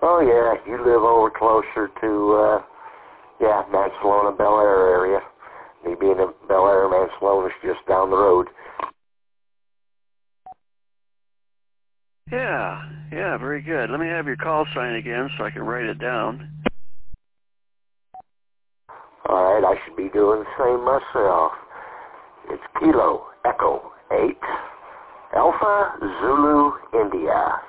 Oh, yeah, you live over closer to, Mansalona, Bel Air area. Me being in Bel Air, Mansalona is just down the road. Yeah, very good. Let me have your call sign again so I can write it down. All right, I should be doing the same myself. It's Kilo Echo 8, Alpha Zulu India.